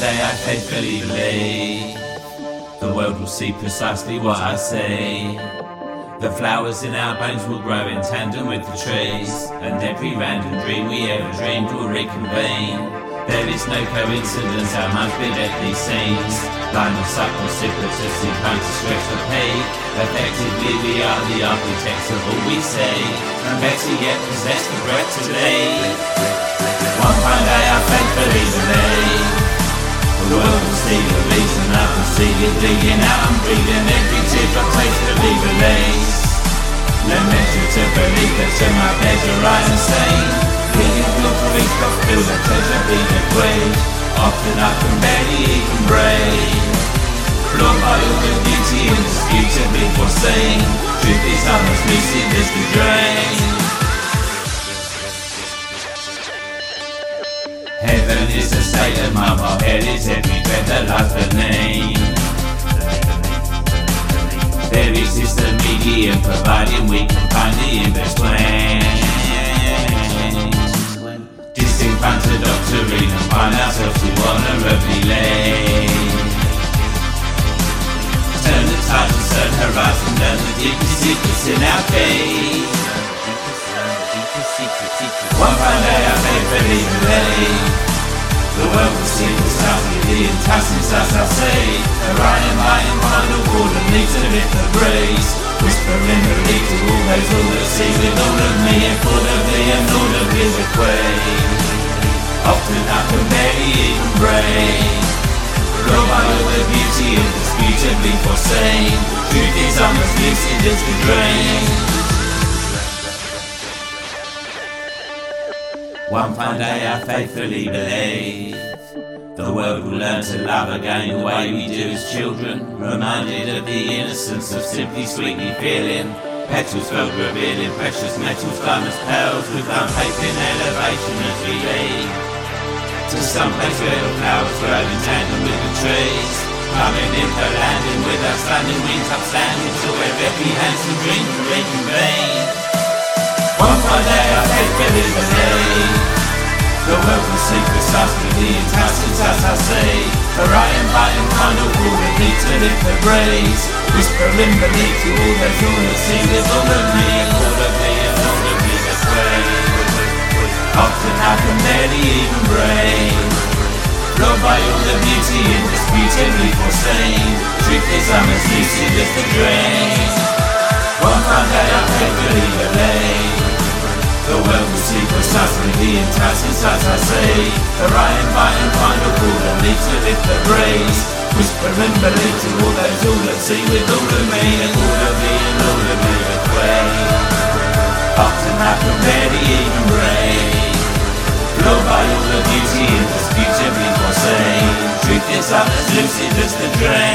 day I faithfully believe the world will see precisely what I say. The flowers in our bones will grow in tandem with the trees, and every random dream we ever dreamed will reconvene. There is no coincidence how much biblically scenes line us up precipitously trying to stretch the peak. Effectively we are the architects of all we say, and better yet possess the breath today. One fine day I faithfully believe the world will see the reason I proceed digging out and breathing every teardrop tastefully release. No measure to believe that to my pleasure I am sane. Feeling good for each but feel the treasure being equate. Often I can barely even breathe. Floored by all the beauty indisputably foreseen. Truth is I'm as lucid as the drain. Heaven is a state of mind, while hell is every breath that lies beneath. There exists a medium providing we can find the in-between. Distinct banter doctrine and find ourselves to honourably late. Turn the tide and certain horizon, learn the deepest secrets in our cave. One fine day I faithfully believe the world will see the stars with the enticing stars I'll say. Orion, lion, final quarter needs to lift the breeze. Whispering the lead to all those all that see with all of me and audibly and audibly bequeathed. Often I can barely even breathe. Blown by all the beauty indisputably foreseen. Truth is I'm as lucid as the drain. One fine day I faithfully believe the world will learn to love again the way we do as children. Reminded of the innocence of simply sweetly feeling. Petals felt revealing precious metals, diamonds, pearls with unfailing elevation as we lead to some place where the flowers grow in tandem with the trees. Coming in for landing with our standing wings upstanding to where every handsome dream can reconvene. One fine day I faithfully believe the world will see precisely the enticing stars I say. Orion, lion, final quarter need to lift the breeze. Whispering beneath to all those all that see with all of me and audibly and audibly bequeathed. Often I can barely even breathe. Blown by all the beauty indisputably foreseen. Truth is I'm as lucid as the drain. One fine day I faithfully believe the world will see precisely the enticing stars I say. Orion, lion, final quarter need to lift the breeze. Whispering beneath to all those all that see with all of me and audibly and audibly bequeathed. Often I can barely even breathe. Blown by all the beauty indisputably foreseen. Truth is I'm as lucid as the drain.